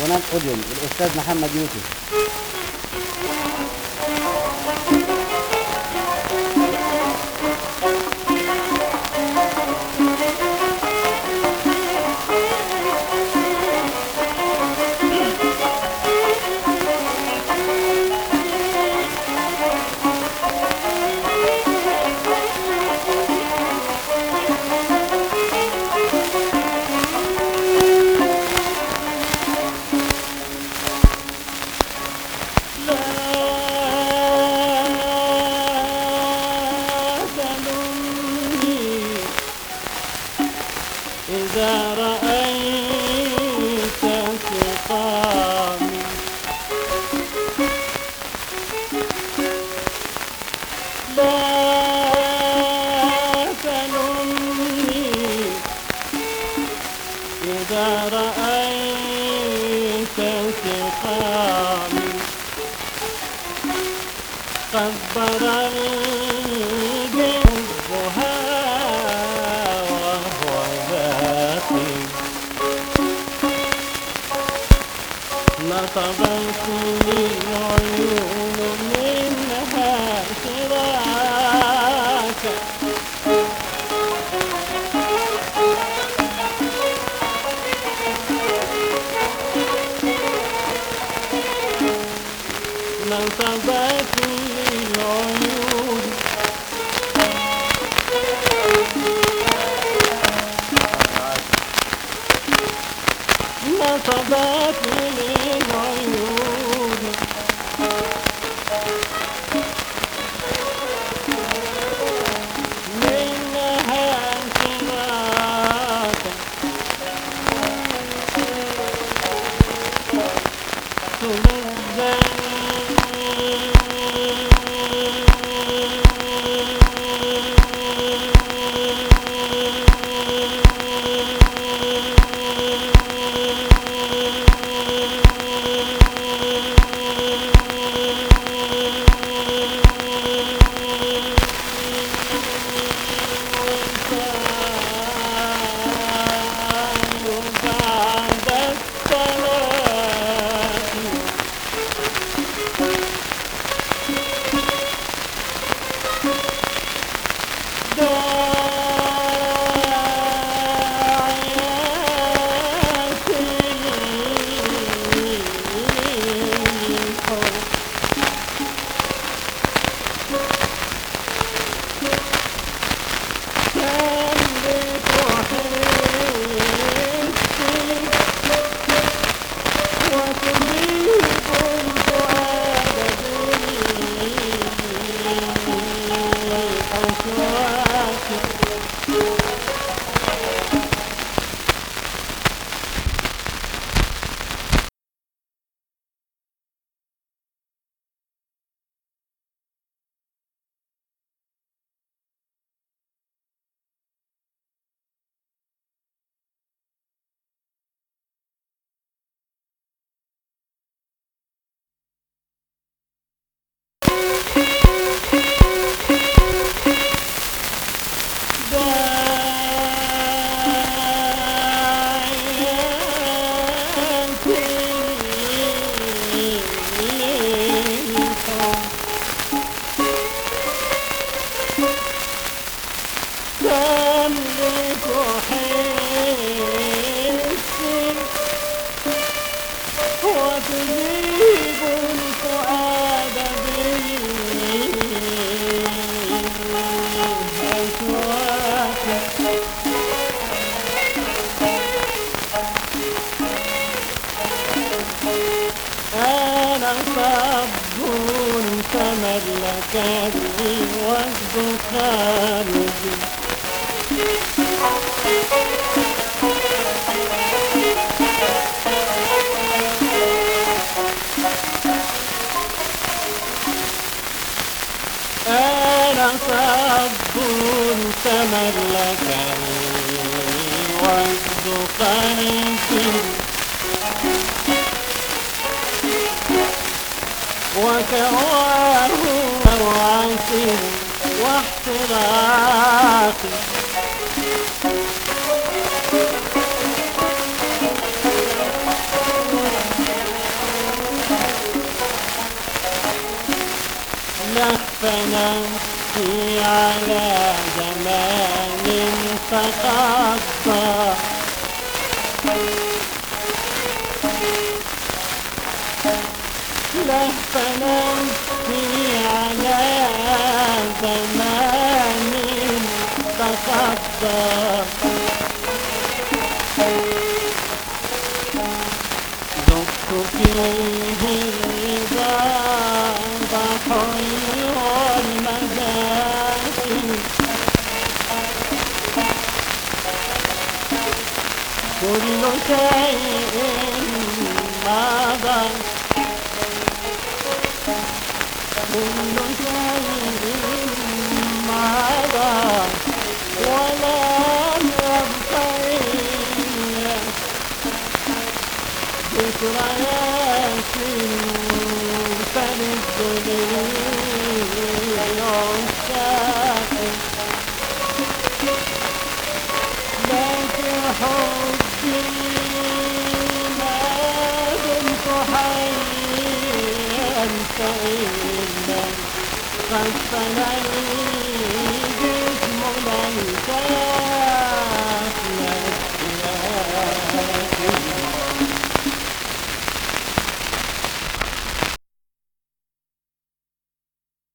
غناء أوديوم الأستاذ محمد يوسف. إذا رأيت سقامي لا تلمني، إذا رأيت سقامي قد برى نطبت لي العيون منها سراك، نطبت لي العيون نطبت لي العيون منها انشراك، تملك حسي وتجيب الفؤاد بالأشواق، أنا صب تملكتني وجد خالدي أنا صب تملكني وجد قلبي وكواه روعتي واحتراقي، نفسي على زمان تقضى لهف نفسي على زمان تقضى ذقت فيه ذاق حلو المذاق كل شيء مضى كل شيء مضى ولم يبقى ذكريات تلد لي عشاق لكن حبي ما دمت حيا فإلا قد فنى الجسم ليس